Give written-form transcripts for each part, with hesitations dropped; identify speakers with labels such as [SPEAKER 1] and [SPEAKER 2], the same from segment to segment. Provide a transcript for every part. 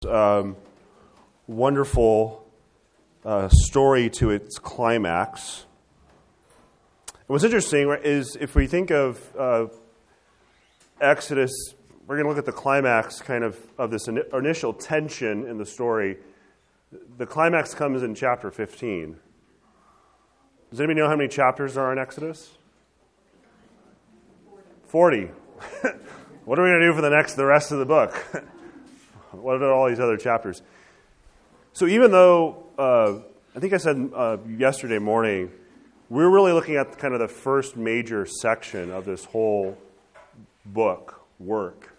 [SPEAKER 1] Wonderful story to its climax. And what's interesting is if we think of Exodus, we're going to look at the climax kind of this initial tension in the story. The climax comes in chapter 15. Does anybody know how many chapters there are in Exodus? 40. What are we going to do for the rest of the book? What are all these other chapters? So even though, I think I said yesterday morning, we're really looking at kind of the first major section of this whole work.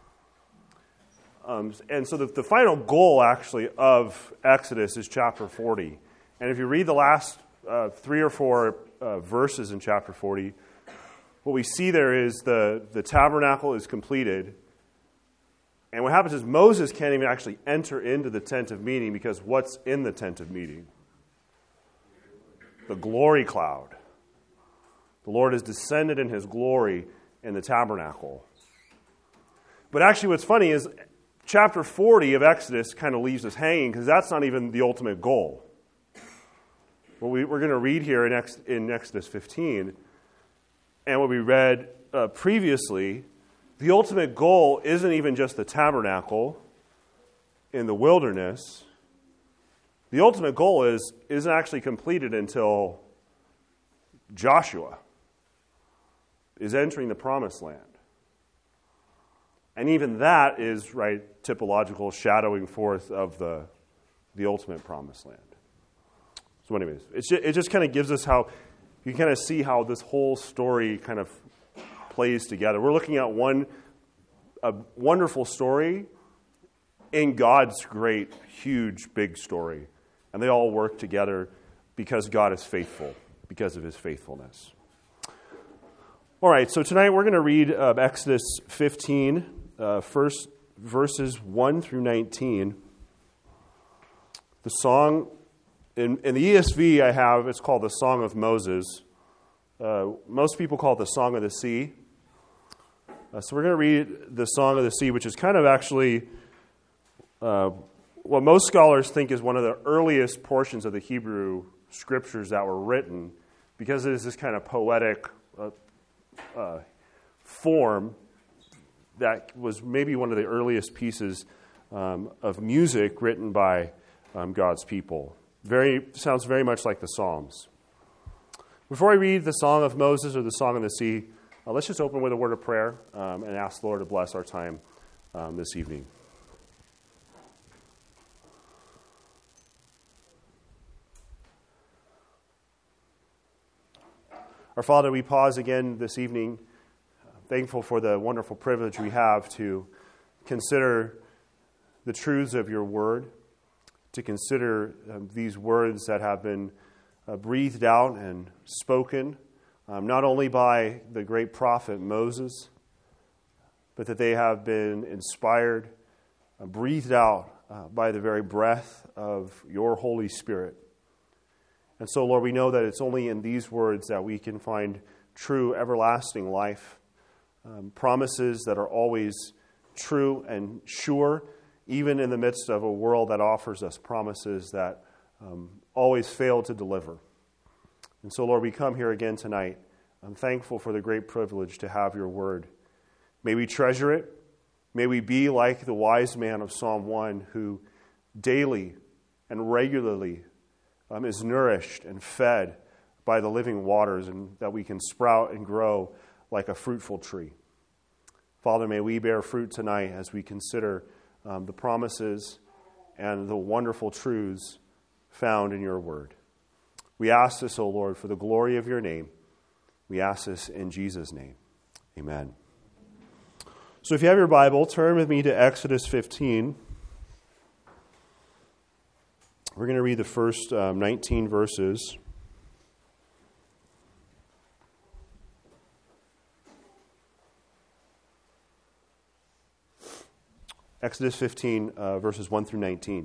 [SPEAKER 1] And so the final goal, actually, of Exodus is chapter 40. And if you read the last 3 or 4 verses in chapter 40, what we see there is the tabernacle is completed. And what happens is Moses can't even actually enter into the tent of meeting because what's in the tent of meeting? The glory cloud. The Lord has descended in His glory in the tabernacle. But actually what's funny is chapter 40 of Exodus kind of leaves us hanging because that's not even the ultimate goal. What we're going to read here in Exodus 15 and what we read previously, the ultimate goal isn't even just the tabernacle in the wilderness. The ultimate goal isn't actually completed until Joshua is entering the promised land. And even that is, typological shadowing forth of the ultimate promised land. So anyways, it just kind of gives us how, you kind of see how this whole story kind of plays together. We're looking at a wonderful story in God's great, huge, big story. And they all work together because God is faithful, because of His faithfulness. All right, so tonight we're going to read Exodus 15, first verses 1 through 19. The song, in the ESV I have, it's called the Song of Moses. Most people call it the Song of the Sea. So we're going to read the Song of the Sea, which is kind of actually what most scholars think is one of the earliest portions of the Hebrew scriptures that were written, because it is this kind of poetic form that was maybe one of the earliest pieces of music written by God's people. Sounds very much like the Psalms. Before I read the Song of Moses or the Song of the Sea, let's just open with a word of prayer and ask the Lord to bless our time this evening. Our Father, we pause again this evening, thankful for the wonderful privilege we have to consider the truths of your word, to consider these words that have been breathed out and spoken, not only by the great prophet Moses, but that they have been inspired, breathed out by the very breath of your Holy Spirit. And so, Lord, we know that it's only in these words that we can find true, everlasting life, promises that are always true and sure, even in the midst of a world that offers us promises that always fail to deliver. And so, Lord, we come here again tonight. I'm thankful for the great privilege to have your word. May we treasure it. May we be like the wise man of Psalm 1 who daily and regularly is nourished and fed by the living waters, and that we can sprout and grow like a fruitful tree. Father, may we bear fruit tonight as we consider the promises and the wonderful truths found in your word. We ask this, O Lord, for the glory of your name. We ask this in Jesus' name. Amen. So if you have your Bible, turn with me to Exodus 15. We're going to read the first 19 verses. Exodus 15, verses 1 through 19.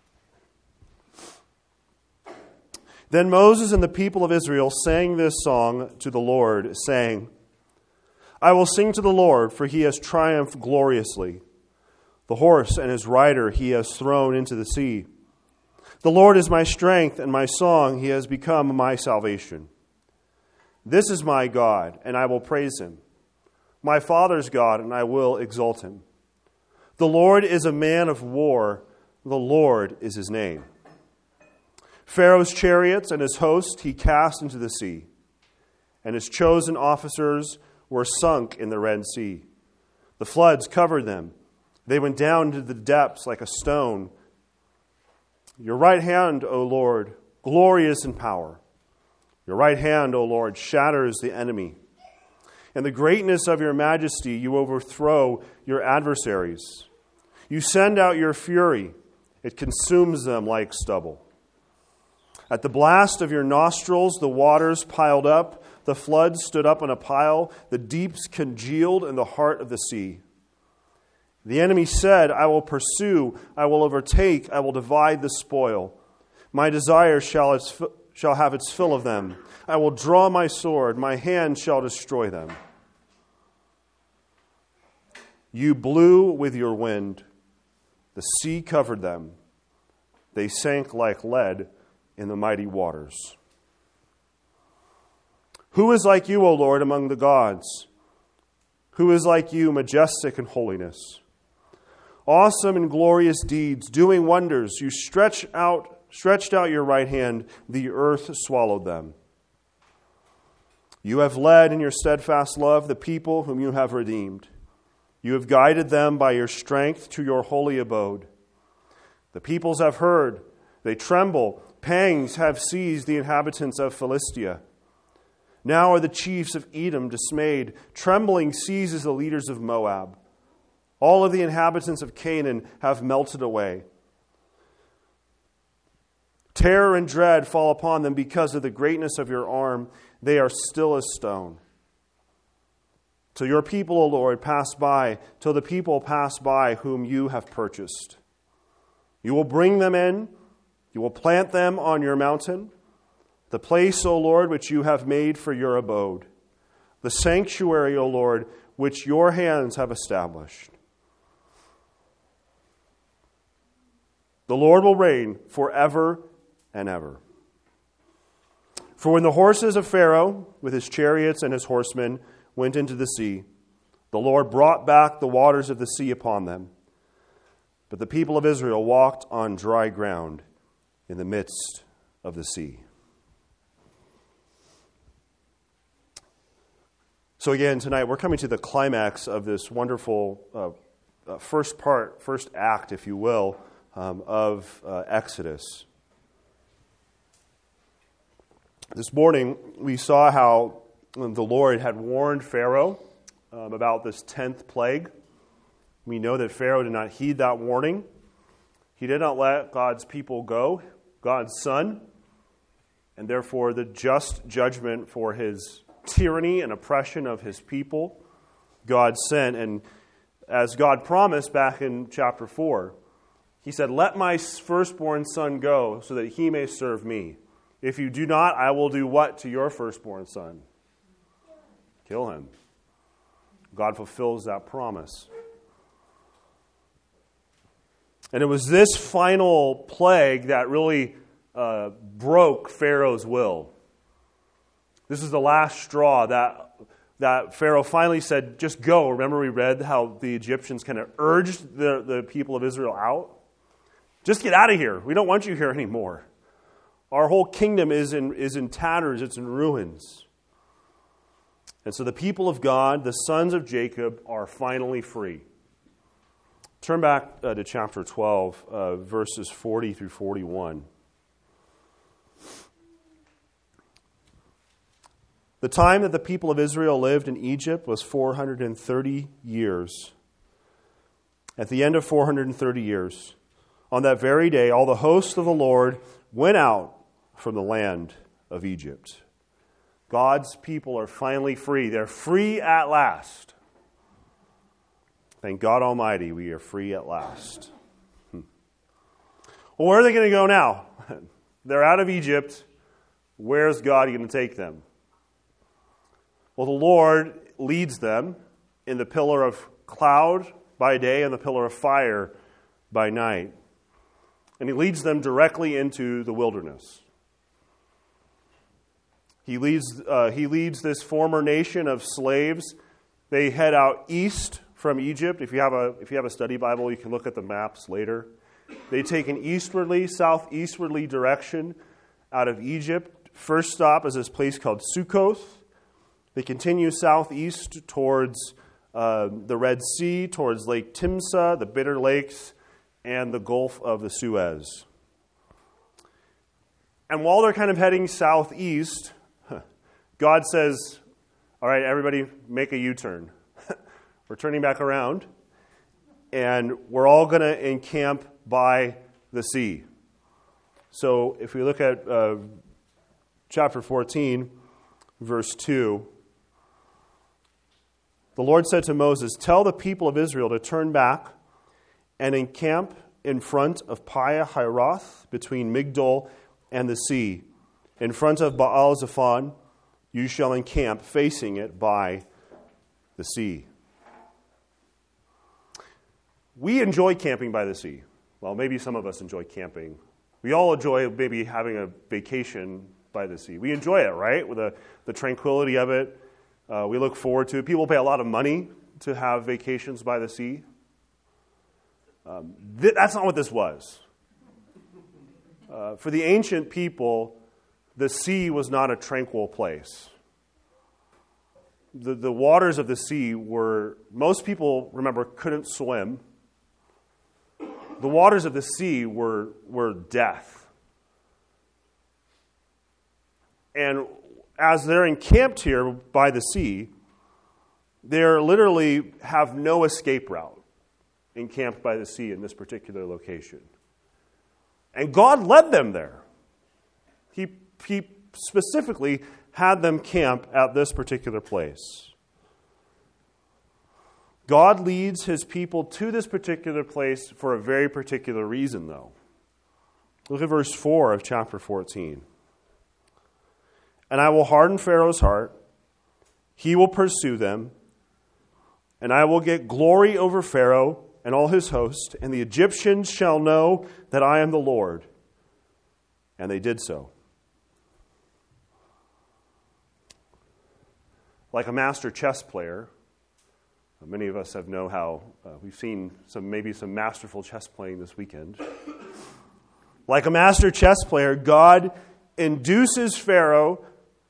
[SPEAKER 1] Then Moses and the people of Israel sang this song to the Lord, saying, I will sing to the Lord, for he has triumphed gloriously. The horse and his rider he has thrown into the sea. The Lord is my strength and my song. He has become my salvation. This is my God, and I will praise him. My father's God, and I will exalt him. The Lord is a man of war. The Lord is his name. Pharaoh's chariots and his host he cast into the sea, and his chosen officers were sunk in the Red Sea. The floods covered them. They went down into the depths like a stone. Your right hand, O Lord, glorious in power. Your right hand, O Lord, shatters the enemy. In the greatness of your majesty, you overthrow your adversaries. You send out your fury. It consumes them like stubble. At the blast of your nostrils, the waters piled up. The floods stood up in a pile. The deeps congealed in the heart of the sea. The enemy said, I will pursue, I will overtake, I will divide the spoil. My desire shall have its fill of them. I will draw my sword, my hand shall destroy them. You blew with your wind. The sea covered them. They sank like lead in the mighty waters. Who is like you, O Lord, among the gods? Who is like you, majestic in holiness? Awesome and glorious deeds, doing wonders. You stretched out your right hand, the earth swallowed them. You have led in your steadfast love the people whom you have redeemed. You have guided them by your strength to your holy abode. The peoples have heard, they tremble. Pangs have seized the inhabitants of Philistia. Now are the chiefs of Edom dismayed. Trembling seizes the leaders of Moab. All of the inhabitants of Canaan have melted away. Terror and dread fall upon them because of the greatness of your arm. They are still as stone. Till your people, O Lord, pass by, till the people pass by whom you have purchased. You will bring them in. You will plant them on your mountain, the place, O Lord, which you have made for your abode, the sanctuary, O Lord, which your hands have established. The Lord will reign forever and ever. For when the horses of Pharaoh, with his chariots and his horsemen, went into the sea, the Lord brought back the waters of the sea upon them. But the people of Israel walked on dry ground in the midst of the sea. So again, tonight we're coming to the climax of this wonderful first act, if you will, of Exodus. This morning we saw how the Lord had warned Pharaoh about this 10th plague. We know that Pharaoh did not heed that warning. He did not let God's people go, God's son, and therefore the just judgment for his tyranny and oppression of his people, God sent. And as God promised back in chapter 4, he said, let my firstborn son go so that he may serve me. If you do not, I will do what to your firstborn son? Kill him. God fulfills that promise. And it was this final plague that really broke Pharaoh's will. This is the last straw that Pharaoh finally said, just go. Remember we read how the Egyptians kind of urged the people of Israel out? Just get out of here. We don't want you here anymore. Our whole kingdom is in tatters. It's in ruins. And so the people of God, the sons of Jacob, are finally free. Turn back to chapter 12, verses 40 through 41. The time that the people of Israel lived in Egypt was 430 years. At the end of 430 years, on that very day, all the hosts of the Lord went out from the land of Egypt. God's people are finally free. They're free at last. Thank God Almighty, we are free at last. Well, where are they going to go now? They're out of Egypt. Where's God going to take them? Well, the Lord leads them in the pillar of cloud by day and the pillar of fire by night. And he leads them directly into the wilderness. He leads this former nation of slaves. They head out east from Egypt. If you have a study Bible, you can look at the maps later. They take an eastwardly, southeastwardly direction out of Egypt. First stop is this place called Sukkoth. They continue southeast towards the Red Sea, towards Lake Timsah, the Bitter Lakes, and the Gulf of the Suez. And while they're kind of heading southeast, God says, all right, everybody make a U-turn. We're turning back around, and we're all going to encamp by the sea. So if we look at chapter 14, verse 2, the Lord said to Moses, "Tell the people of Israel to turn back and encamp in front of Pi-hahiroth, between Migdol and the sea. In front of Baal-zephon, you shall encamp, facing it by the sea." We enjoy camping by the sea. Well, maybe some of us enjoy camping. We all enjoy maybe having a vacation by the sea. We enjoy it, right? With the tranquility of it. We look forward to it. People pay a lot of money to have vacations by the sea. That's not what this was. For the ancient people, the sea was not a tranquil place. The waters of the sea were, most people, remember, couldn't swim. The waters of the sea were death. And as they're encamped here by the sea, they literally have no escape route encamped by the sea in this particular location. And God led them there. He specifically had them camp at this particular place. God leads his people to this particular place for a very particular reason, though. Look at verse 4 of chapter 14. "And I will harden Pharaoh's heart. He will pursue them. And I will get glory over Pharaoh and all his host. And the Egyptians shall know that I am the Lord." And they did so. Like a master chess player, many of us have know how we've seen maybe some masterful chess playing this weekend. Like a master chess player, God induces Pharaoh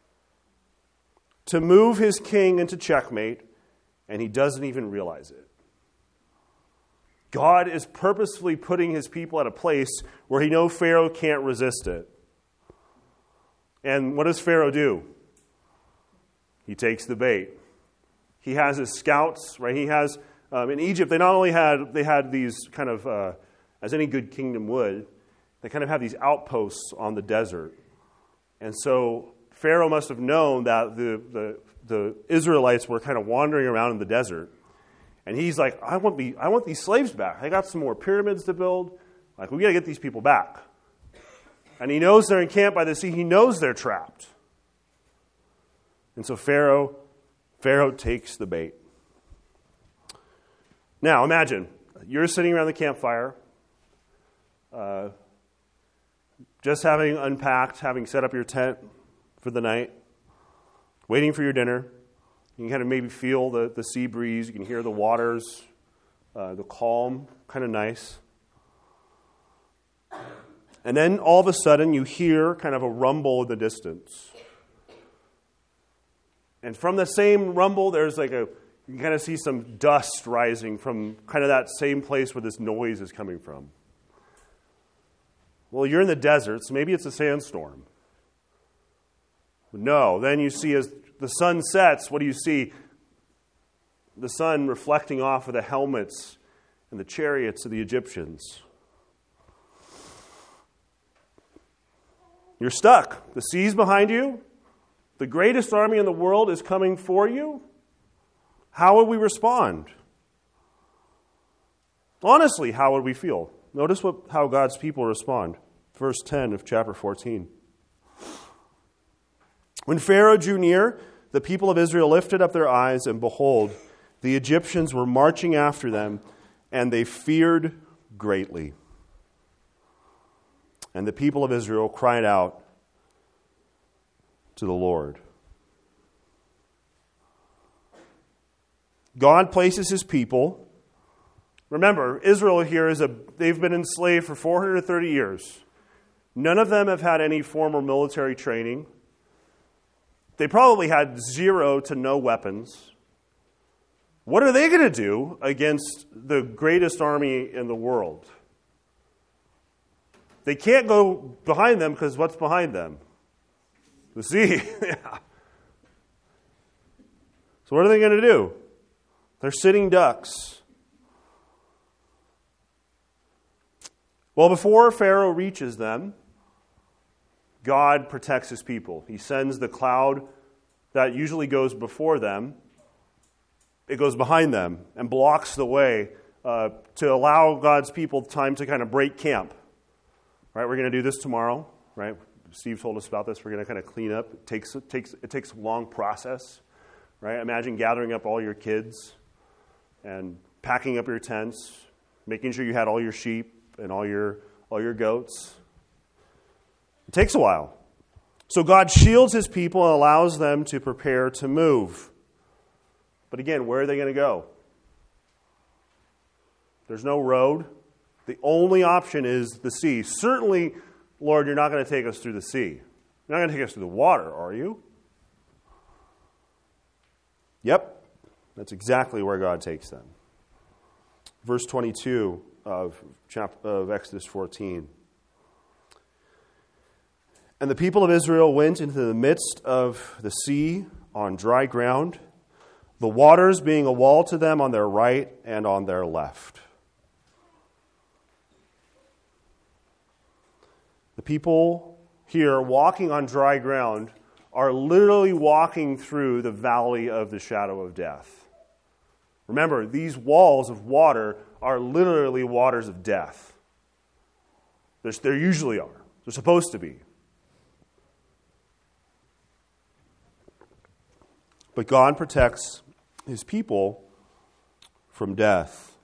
[SPEAKER 1] to move his king into checkmate, and he doesn't even realize it. God is purposefully putting his people at a place where he knows Pharaoh can't resist it. And what does Pharaoh do? He takes the bait. He has his scouts, right? He has, in Egypt, they not only had these kind of, as any good kingdom would, they kind of have these outposts on the desert. And so Pharaoh must have known that the Israelites were kind of wandering around in the desert. And he's like, I want these slaves back. I got some more pyramids to build. Like, we got to get these people back. And he knows they're encamped by the sea. He knows they're trapped. And so Pharaoh takes the bait. Now, imagine, you're sitting around the campfire, just having unpacked, having set up your tent for the night, waiting for your dinner. You can kind of maybe feel the sea breeze. You can hear the waters, the calm, kind of nice. And then all of a sudden you hear kind of a rumble in the distance. And from the same rumble, there's you can kind of see some dust rising from kind of that same place where this noise is coming from. Well, you're in the desert, so maybe it's a sandstorm. No, then you see as the sun sets, what do you see? The sun reflecting off of the helmets and the chariots of the Egyptians. You're stuck. The sea's behind you. The greatest army in the world is coming for you. How would we respond? Honestly, how would we feel? Notice how God's people respond. Verse 10 of chapter 14. When Pharaoh drew near, the people of Israel lifted up their eyes, and behold, the Egyptians were marching after them, and they feared greatly. And the people of Israel cried out to the Lord. God places his people. Remember, Israel here they've been enslaved for 430 years. None of them have had any formal military training. They probably had 0 to no weapons. What are they going to do against the greatest army in the world? They can't go behind them because what's behind them? The sea. Yeah. So what are they going to do? They're sitting ducks. Well, before Pharaoh reaches them, God protects his people. He sends the cloud that usually goes before them. It goes behind them and blocks the way to allow God's people time to kind of break camp. Right, we're going to do this tomorrow. Right, Steve told us about this. We're going to kind of clean up. It takes a long process. Right, imagine gathering up all your kids and packing up your tents, making sure you had all your sheep and all your goats. It takes a while. So God shields his people and allows them to prepare to move. But again, where are they going to go? There's no road. The only option is the sea. Certainly, Lord, you're not going to take us through the sea. You're not going to take us through the water, are you? Yep. That's exactly where God takes them. Verse 22 of Exodus 14. And the people of Israel went into the midst of the sea on dry ground, the waters being a wall to them on their right and on their left. The people here walking on dry ground are literally walking through the valley of the shadow of death. Remember, these walls of water are literally waters of death. There usually are. They're supposed to be. But God protects his people from death.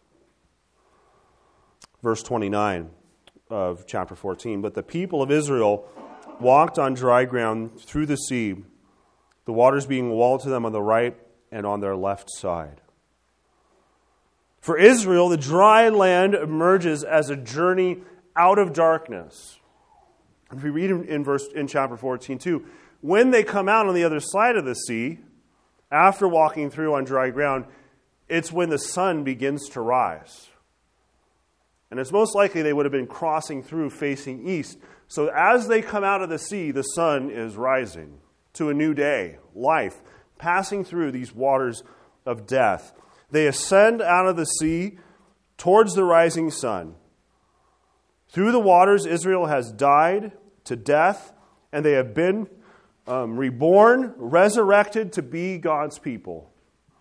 [SPEAKER 1] Verse 29 of chapter 14. But the people of Israel walked on dry ground through the sea, the waters being walled to them on the right and on their left side. For Israel, the dry land emerges as a journey out of darkness. If we read in chapter 14 too, when they come out on the other side of the sea, after walking through on dry ground, it's when the sun begins to rise. And it's most likely they would have been crossing through facing east. So as they come out of the sea, the sun is rising to a new day, life, passing through these waters of death. They ascend out of the sea towards the rising sun. Through the waters, Israel has died to death, and they have been reborn, resurrected to be God's people.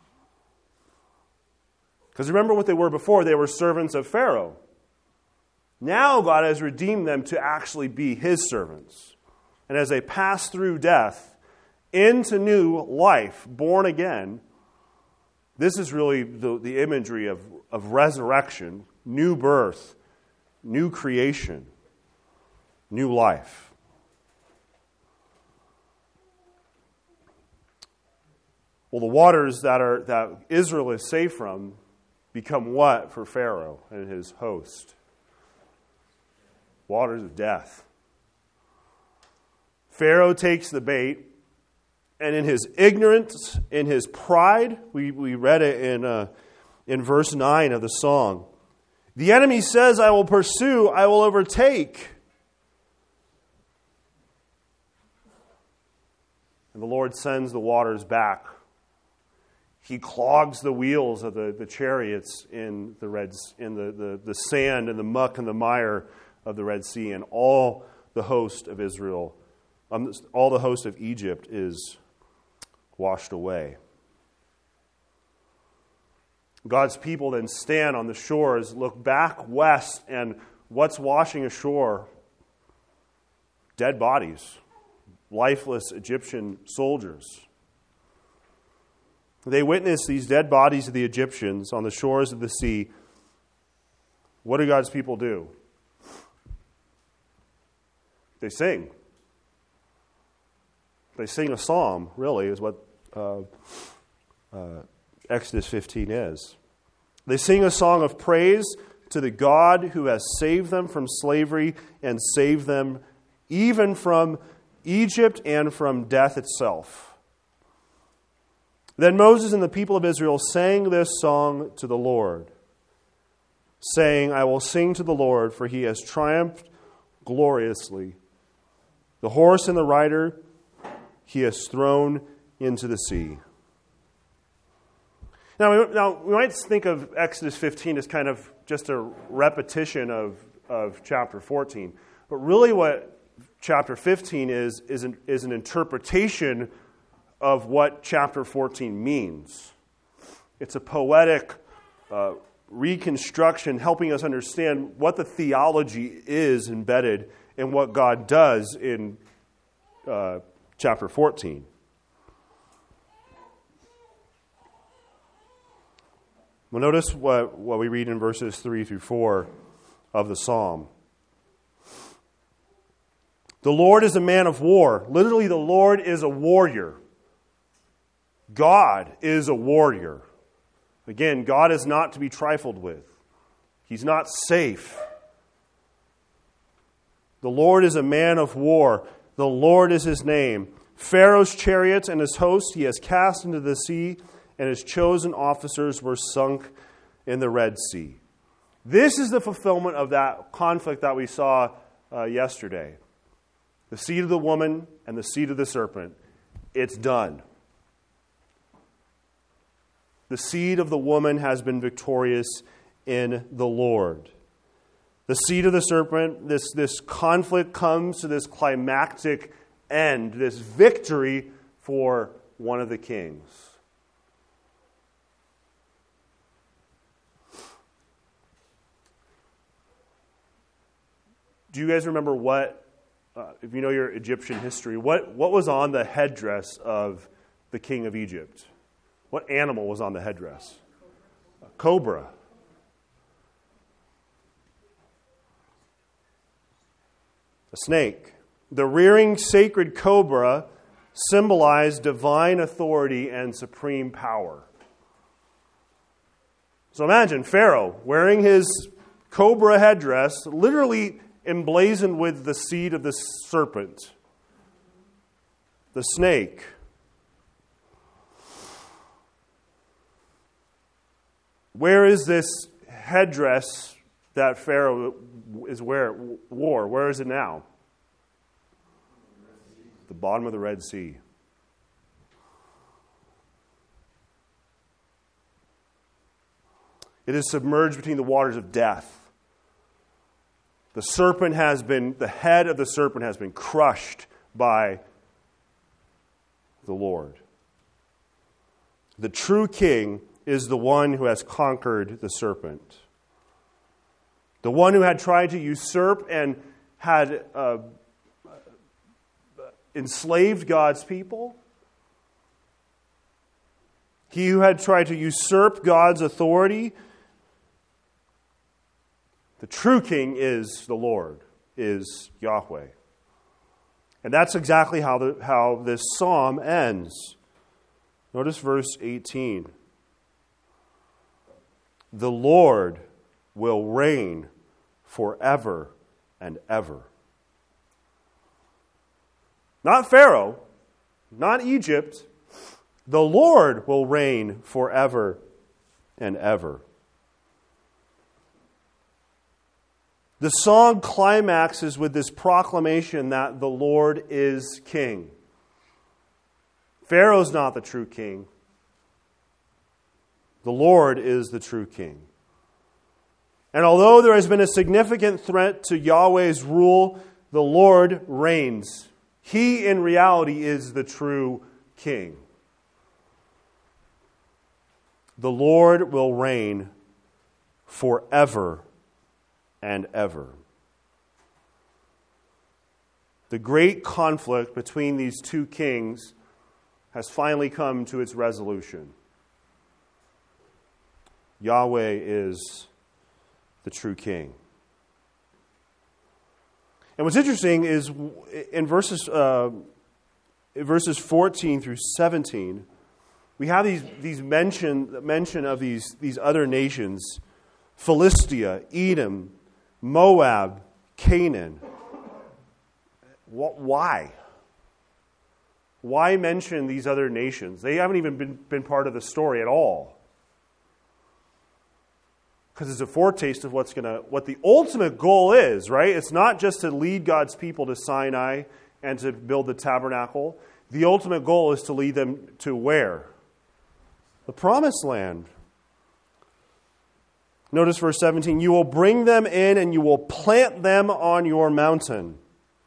[SPEAKER 1] Because remember what they were before. They were servants of Pharaoh. Now God has redeemed them to actually be his servants. And as they pass through death into new life, born again, this is really the imagery of resurrection, new birth, new creation, new life. Well, the waters that Israel is safe from become what for Pharaoh and his host? Waters of death. Pharaoh takes the bait, and in his ignorance, in his pride, we read it in verse 9 of the song. The enemy says, I will pursue, I will overtake. And the Lord sends the waters back. He clogs the wheels of the chariots in the sand and the muck and the mire of the Red Sea, and all the host of Israel, all the host of Egypt is washed away. God's people then stand on the shores, look back west, and what's washing ashore? Dead bodies, lifeless Egyptian soldiers. They witness these dead bodies of the Egyptians on the shores of the sea, what do God's people do? They sing. They sing a psalm, really, is what Exodus 15 is. They sing a song of praise to the God who has saved them from slavery and saved them even from Egypt and from death itself. Then Moses and the people of Israel sang this song to the Lord, saying, I will sing to the Lord, for he has triumphed gloriously. The horse and the rider he has thrown into the sea. Now, we might think of Exodus 15 as kind of just a repetition of chapter 14. But really what chapter 15 is an interpretation of what chapter 14 means. It's a poetic reconstruction helping us understand what the theology is embedded in what God does in chapter 14. Well, notice what we read in verses 3 through 4 of the psalm. The Lord is a man of war. Literally, the Lord is a warrior. God is a warrior. Again, God is not to be trifled with. He's not safe. The Lord is a man of war. The Lord is his name. Pharaoh's chariots and his host he has cast into the sea, and his chosen officers were sunk in the Red Sea. This is the fulfillment of that conflict that we saw yesterday. The seed of the woman and the seed of the serpent. It's done. The seed of the woman has been victorious in the Lord. The seed of the serpent, this conflict comes to this climactic end, this victory for one of the kings. Do you guys remember what, if you know your Egyptian history, what was on the headdress of the king of Egypt? What animal was on the headdress? A cobra. A snake. The rearing sacred cobra symbolized divine authority and supreme power. So imagine Pharaoh wearing his cobra headdress, literally emblazoned with the seed of the serpent, the snake. Where is this headdress that Pharaoh wore? Where is it now? The bottom of the Red Sea. It is submerged between the waters of death. The head of the serpent has been crushed by the Lord. The true king is the one who has conquered the serpent. The one who had tried to usurp and had enslaved God's people. He who had tried to usurp God's authority. The true king is the Lord, is Yahweh. And that's exactly how this psalm ends. Notice verse 18. The Lord will reign forever and ever. Not Pharaoh, not Egypt. The Lord will reign forever and ever. The song climaxes with this proclamation that the Lord is king. Pharaoh's not the true king. The Lord is the true king. And although there has been a significant threat to Yahweh's rule, the Lord reigns. He, in reality, is the true king. The Lord will reign forever and ever. The great conflict between these two kings has finally come to its resolution. Yahweh is the true king. And what's interesting is in verses 14 through 17, we have these mention of these other nations: Philistia, Edom, Moab, Canaan. Why? Why mention these other nations? They haven't even been part of the story at all. Because it's a foretaste of what the ultimate goal is, right? It's not just to lead God's people to Sinai and to build the tabernacle. The ultimate goal is to lead them to where? The promised land. Notice verse 17, you will bring them in and you will plant them on your mountain.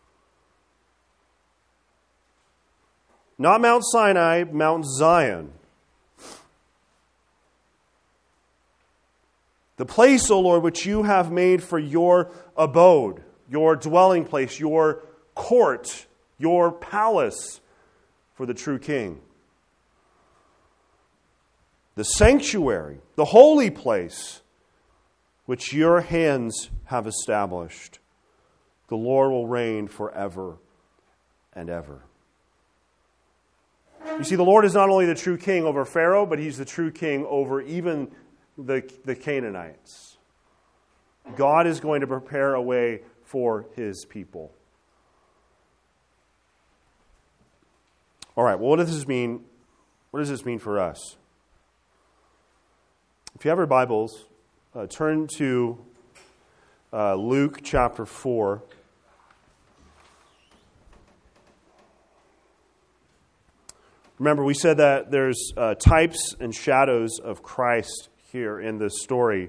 [SPEAKER 1] Not Mount Sinai, Mount Zion. The place, O Lord, which you have made for your abode, your dwelling place, your court, your palace for the true king. The sanctuary, the holy place, which your hands have established. The Lord will reign forever and ever. You see, the Lord is not only the true king over Pharaoh, but he's the true king over even the Canaanites. God is going to prepare a way for his people. All right, well, what does this mean? What does this mean for us? If you have your Bibles, turn to Luke chapter 4. Remember, we said that there's types and shadows of Christ here in this story.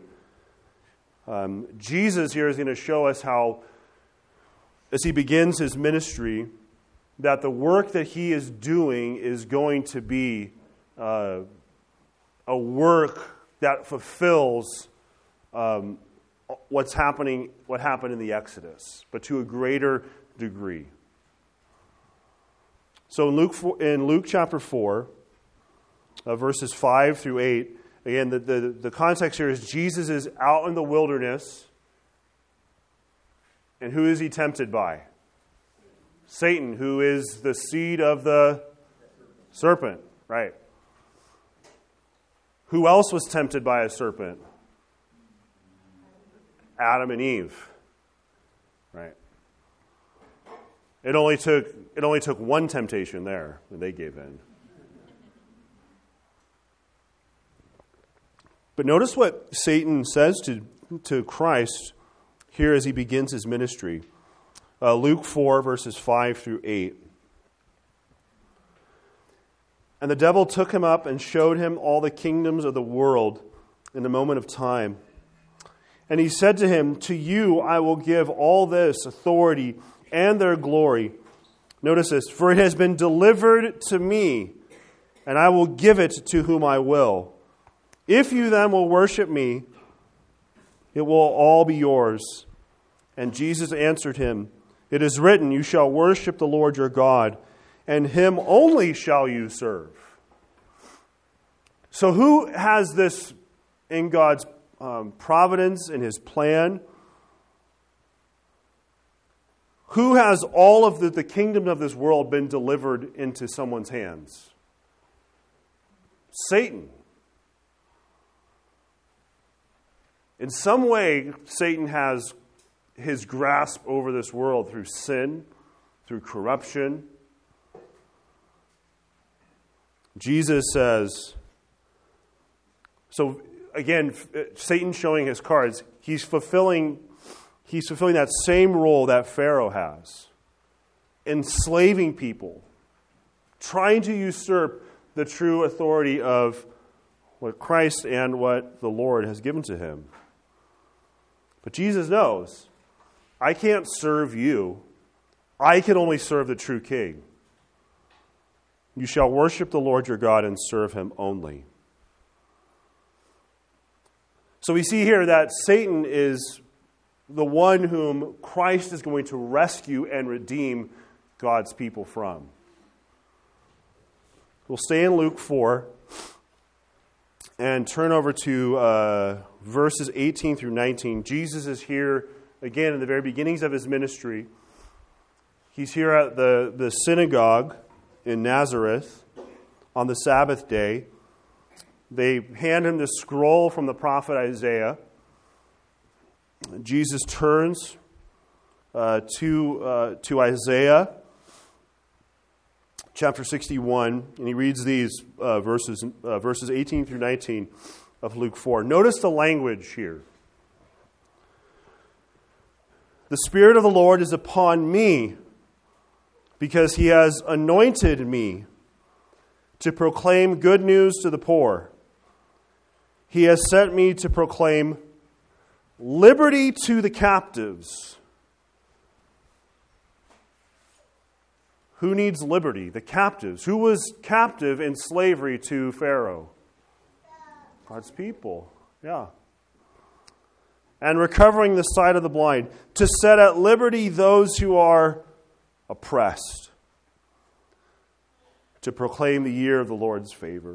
[SPEAKER 1] Jesus here is going to show us how, as he begins his ministry, that the work that he is doing is going to be a work that fulfills what happened in the Exodus, but to a greater degree. So in Luke chapter 4, verses 5 through 8, again, the context here is Jesus is out in the wilderness, and who is he tempted by? Satan, who is the seed of the serpent, right? Who else was tempted by a serpent? Adam and Eve, right? It only took one temptation there when they gave in. But notice what Satan says to Christ here as he begins his ministry. Luke 4, verses 5 through 8. And the devil took him up and showed him all the kingdoms of the world in a moment of time. And he said to him, to you I will give all this authority and their glory. Notice this, for it has been delivered to me, and I will give it to whom I will. If you then will worship me, it will all be yours. And Jesus answered him, it is written, you shall worship the Lord your God, and him only shall you serve. So who has this in God's providence, in his plan? Who has all of the kingdom of this world been delivered into someone's hands? Satan. In some way, Satan has his grasp over this world through sin, through corruption. Jesus says, so again, Satan showing his cards, he's fulfilling that same role that Pharaoh has, enslaving people, trying to usurp the true authority of what Christ and what the Lord has given to him. But Jesus knows, I can't serve you. I can only serve the true King. You shall worship the Lord your God and serve him only. So we see here that Satan is the one whom Christ is going to rescue and redeem God's people from. We'll stay in Luke 4. and turn over to verses 18 through 19. Jesus is here again in the very beginnings of his ministry. He's here at the synagogue in Nazareth on the Sabbath day. They hand him the scroll from the prophet Isaiah. Jesus turns to Isaiah chapter 61, and he reads these verses 18 through 19 of Luke 4. Notice the language here. The Spirit of the Lord is upon me, because he has anointed me to proclaim good news to the poor. He has sent me to proclaim liberty to the captives. Who needs liberty? The captives. Who was captive in slavery to Pharaoh? God's people. Yeah. And recovering the sight of the blind, to set at liberty those who are oppressed, to proclaim the year of the Lord's favor.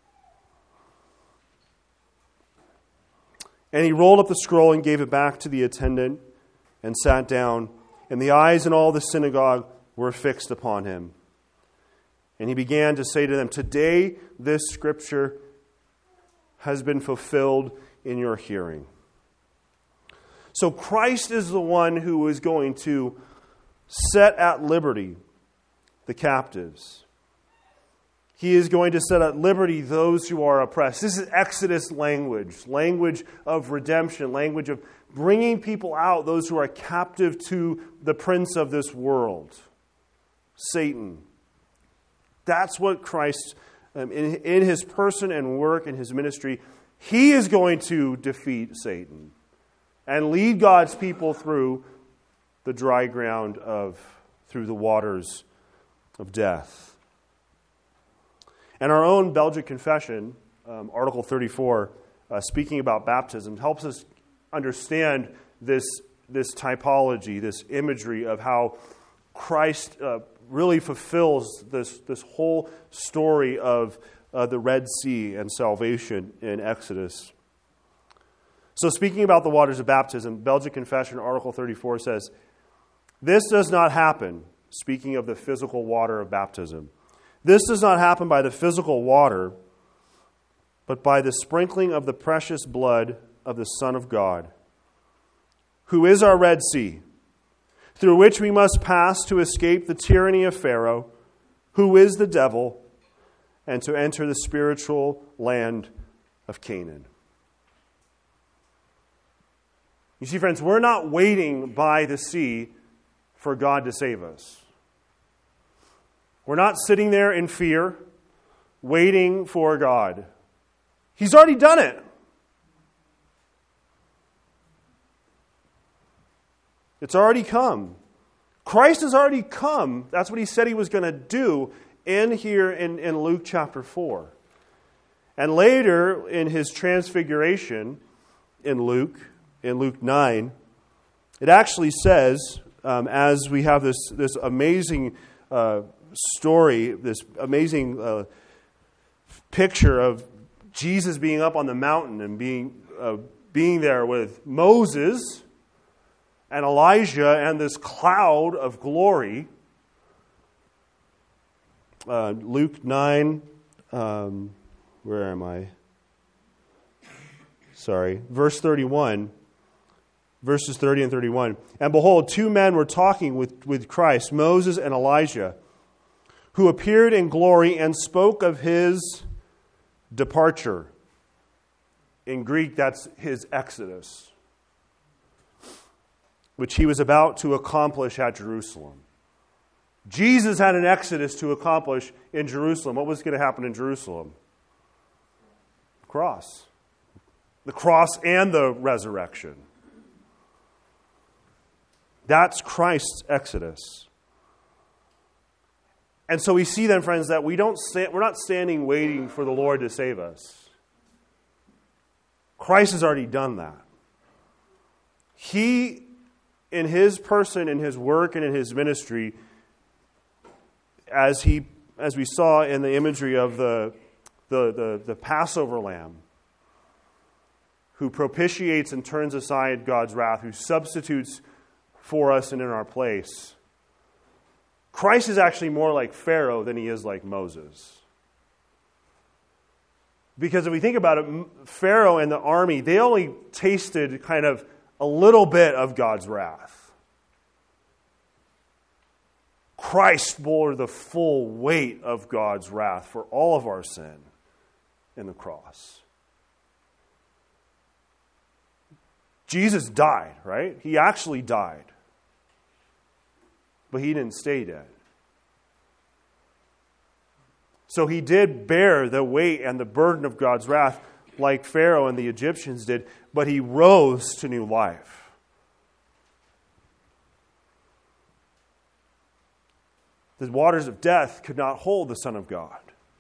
[SPEAKER 1] And he rolled up the scroll and gave it back to the attendant and sat down. And the eyes in all the synagogue were fixed upon him. And he began to say to them, "Today this scripture has been fulfilled in your hearing." So Christ is the one who is going to set at liberty the captives. He is going to set at liberty those who are oppressed. This is Exodus language of redemption, language of bringing people out, those who are captive to the prince of this world, Satan. That's what Christ, in his person and work, in his ministry, he is going to defeat Satan and lead God's people through the dry ground through the waters of death. And our own Belgic Confession, Article 34, speaking about baptism, helps us understand this typology, this imagery of how Christ really fulfills this whole story of the Red Sea and salvation in Exodus. So speaking about the waters of baptism, Belgic Confession, Article 34 says, "This does not happen," speaking of the physical water of baptism, "this does not happen by the physical water, but by the sprinkling of the precious blood of the Son of God, who is our Red Sea, through which we must pass to escape the tyranny of Pharaoh, who is the devil, and to enter the spiritual land of Canaan." You see, friends, we're not waiting by the sea for God to save us. We're not sitting there in fear, waiting for God. He's already done it. It's already come. Christ has already come. That's what he said he was going to do in Luke chapter 4. And later in his transfiguration in Luke 9, it actually says, as we have this amazing story, this amazing picture of Jesus being up on the mountain and being there with Moses and Elijah and this cloud of glory. Luke 9, where am I? Sorry, verse 31. Verses 30 and 31. "And behold, two men were talking with Christ, Moses and Elijah, who appeared in glory and spoke of his departure." In Greek, that's his exodus, which he was about to accomplish at Jerusalem. Jesus had an exodus to accomplish in Jerusalem. What was going to happen in Jerusalem? The cross. The cross and the resurrection. That's Christ's exodus. And so we see then, friends, that we're not standing waiting for the Lord to save us. Christ has already done that. He, in his person, in his work, and in his ministry, as we saw in the imagery of the Passover lamb, who propitiates and turns aside God's wrath, who substitutes for us and in our place. Christ is actually more like Pharaoh than he is like Moses. Because if we think about it, Pharaoh and the army, they only tasted kind of a little bit of God's wrath. Christ bore the full weight of God's wrath for all of our sin in the cross. Jesus died, right? He actually died. But he didn't stay dead. So he did bear the weight and the burden of God's wrath like Pharaoh and the Egyptians did, but he rose to new life. The waters of death could not hold the Son of God.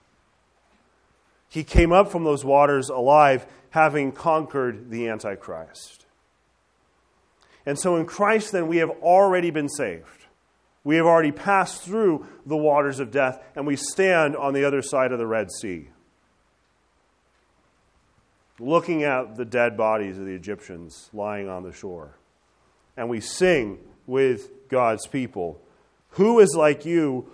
[SPEAKER 1] He came up from those waters alive, having conquered the Antichrist. And so in Christ, then, we have already been saved. We have already passed through the waters of death, and we stand on the other side of the Red Sea, looking at the dead bodies of the Egyptians lying on the shore. And we sing with God's people, "Who is like you?"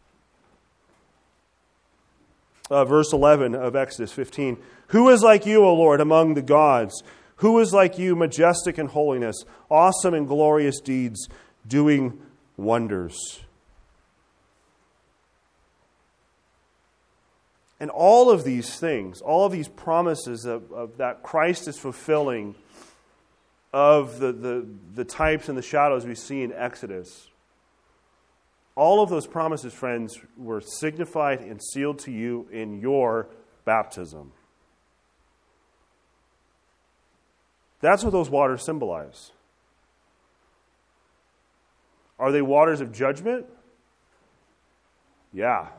[SPEAKER 1] Verse 11 of Exodus 15. "Who is like you, O Lord, among the gods? Who is like you, majestic in holiness, awesome in glorious deeds, doing wonders?" And all of these things, all of these promises of that Christ is fulfilling of the types and the shadows we see in Exodus, all of those promises, friends, were signified and sealed to you in your baptism. That's what those waters symbolize. Are they waters of judgment? Yeah.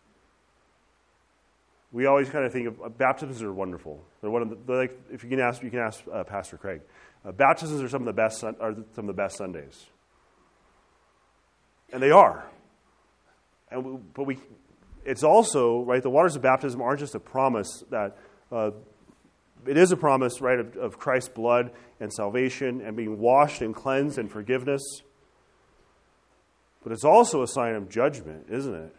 [SPEAKER 1] We always kind of think of baptisms are wonderful. They're one of the, like, if you can ask Pastor Craig. Baptisms are some of the best Sundays, and they are. But it's also right. The waters of baptism aren't just a promise that. It is a promise, right, of Christ's blood and salvation and being washed and cleansed and forgiveness. But it's also a sign of judgment, isn't it?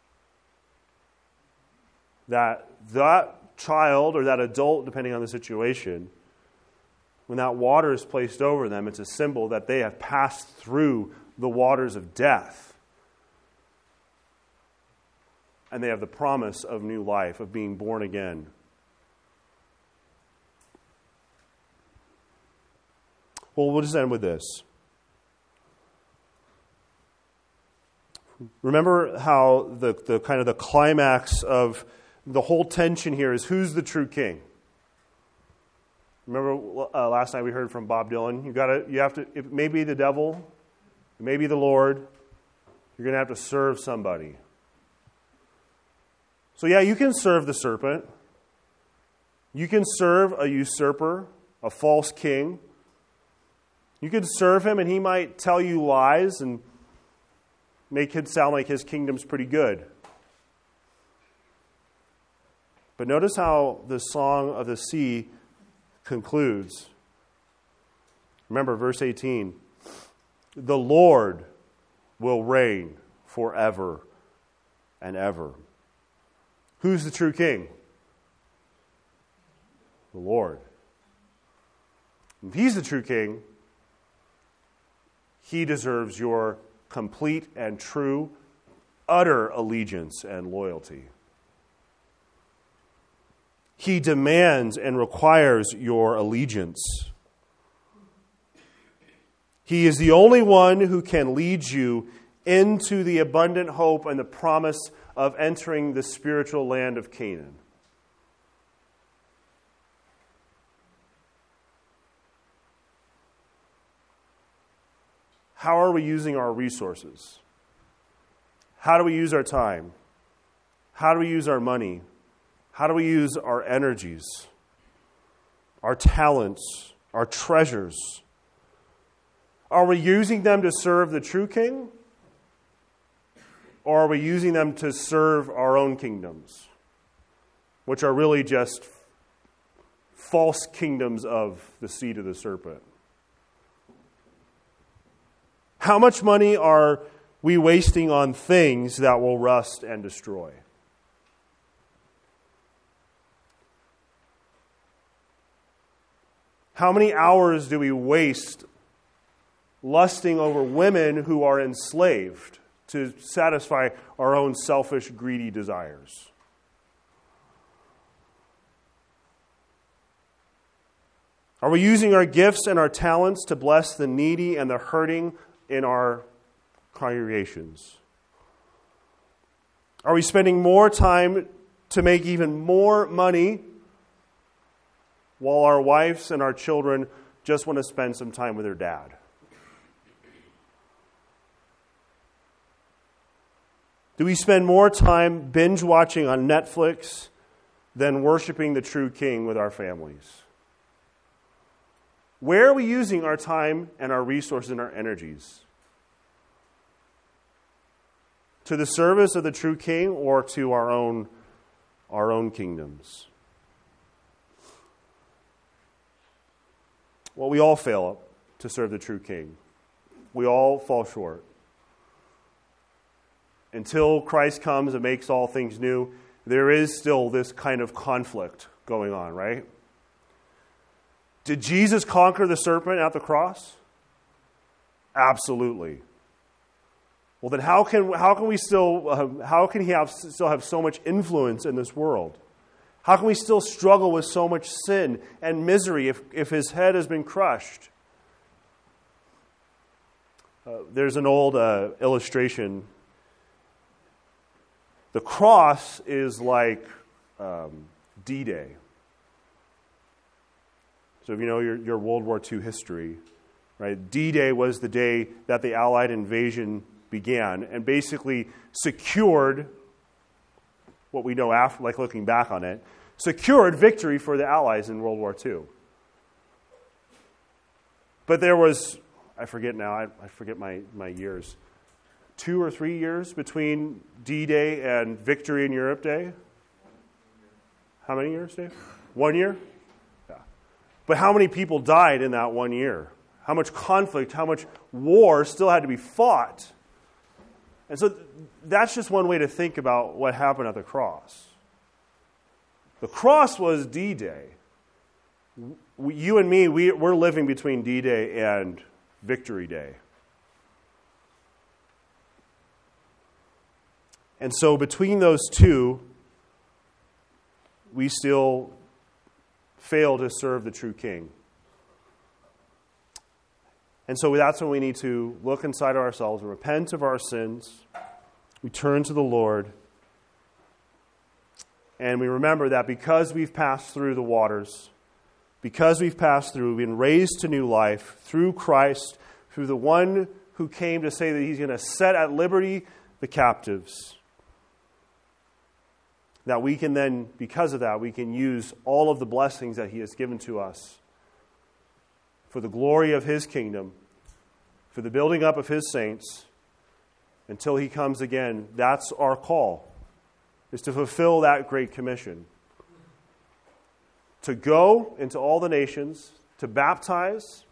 [SPEAKER 1] That child or that adult, depending on the situation, when that water is placed over them, it's a symbol that they have passed through the waters of death. And they have the promise of new life, of being born again. Well, we'll just end with this. Remember how the kind of the climax of the whole tension here is who's the true king? Remember last night we heard from Bob Dylan. You have to. It may be the devil, it may be the Lord. You're going to have to serve somebody. So yeah, you can serve the serpent. You can serve a usurper, a false king. You could serve him and he might tell you lies and make it sound like his kingdom's pretty good. But notice how the Song of the Sea concludes. Remember verse 18. The Lord will reign forever and ever. Who's the true king? The Lord. If he's the true king, he deserves your complete and true, utter allegiance and loyalty. He demands and requires your allegiance. He is the only one who can lead you into the abundant hope and the promise of entering the spiritual land of Canaan. How are we using our resources? How do we use our time? How do we use our money? How do we use our energies, our talents, our treasures? Are we using them to serve the true king? Or are we using them to serve our own kingdoms, which are really just false kingdoms of the seed of the serpent? How much money are we wasting on things that will rust and destroy? How many hours do we waste lusting over women who are enslaved to satisfy our own selfish, greedy desires? Are we using our gifts and our talents to bless the needy and the hurting in our congregations? Are we spending more time to make even more money while our wives and our children just want to spend some time with their dad? Do we spend more time binge watching on Netflix than worshiping the true King with our families? Where are we using our time and our resources and our energies? To the service of the true King or to our own kingdoms? Well, we all fail to serve the true King. We all fall short. Until Christ comes and makes all things new, there is still this kind of conflict going on, right? Did Jesus conquer the serpent at the cross? Absolutely. Well, then how can he still have so much influence in this world? How can we still struggle with so much sin and misery if his head has been crushed? There's an old illustration. The cross is like D-Day. So if you know your World War II history, right? D-Day was the day that the Allied invasion began and basically secured what we know after, like looking back on it, secured victory for the Allies in World War II. But there was, I forget now, I forget my years, 2 or 3 years between D-Day and Victory in Europe Day? How many years, Dave? 1 year? Yeah. But how many people died in that 1 year? How much conflict, how much war still had to be fought? And so that's just one way to think about what happened at the cross. The cross was D-Day. You and me, we're living between D-Day and Victory Day. And so between those two, we still fail to serve the true King. And so that's when we need to look inside of ourselves and repent of our sins. We turn to the Lord. And we remember that because we've passed through the waters, because we've passed through, we've been raised to new life through Christ, through the one who came to say that he's going to set at liberty the captives. That we can then, because of that, we can use all of the blessings that he has given to us for the glory of his kingdom, for the building up of his saints, until he comes again. That's our call, is to fulfill that great commission. To go into all the nations, to baptize,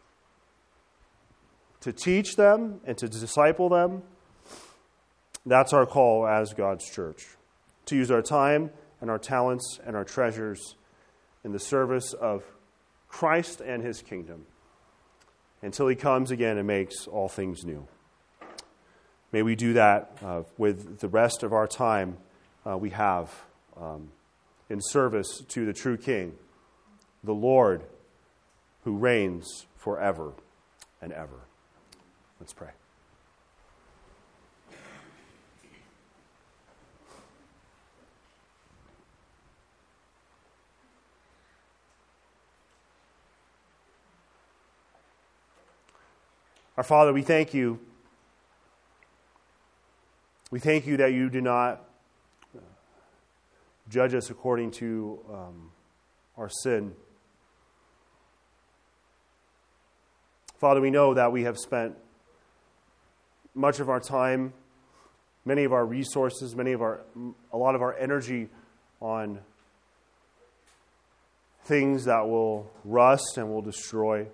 [SPEAKER 1] to teach them, and to disciple them. That's our call as God's church. To use our time and our talents and our treasures in the service of Christ and his kingdom until he comes again and makes all things new. May we do that with the rest of our time we have in service to the true King, the Lord who reigns forever and ever. Let's pray. Our Father, we thank you. We thank you that you do not judge us according to our sin. Father, we know that we have spent much of our time, many of our resources, a lot of our energy on things that will rust and will destroy.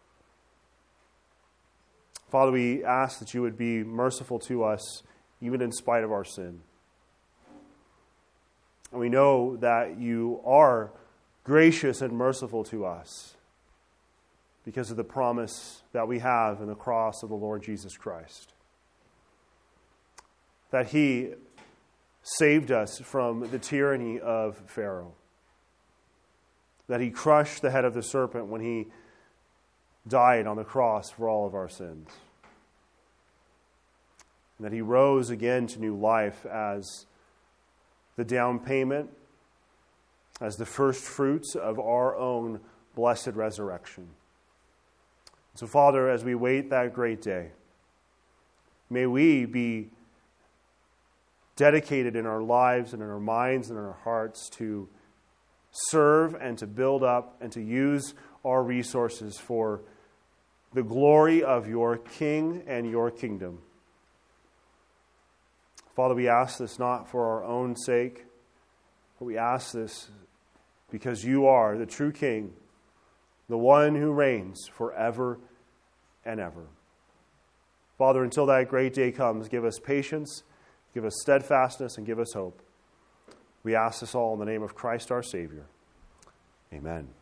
[SPEAKER 1] Father, we ask that you would be merciful to us, even in spite of our sin. And we know that you are gracious and merciful to us because of the promise that we have in the cross of the Lord Jesus Christ. That he saved us from the tyranny of Pharaoh. That he crushed the head of the serpent when he died on the cross for all of our sins. And that he rose again to new life as the down payment, as the first fruits of our own blessed resurrection. So, Father, as we wait that great day, may we be dedicated in our lives and in our minds and in our hearts to serve and to build up and to use our resources for the glory of your King and your kingdom. Father, we ask this not for our own sake, but we ask this because you are the true King, the one who reigns forever and ever. Father, until that great day comes, give us patience, give us steadfastness, and give us hope. We ask this all in the name of Christ our Savior. Amen.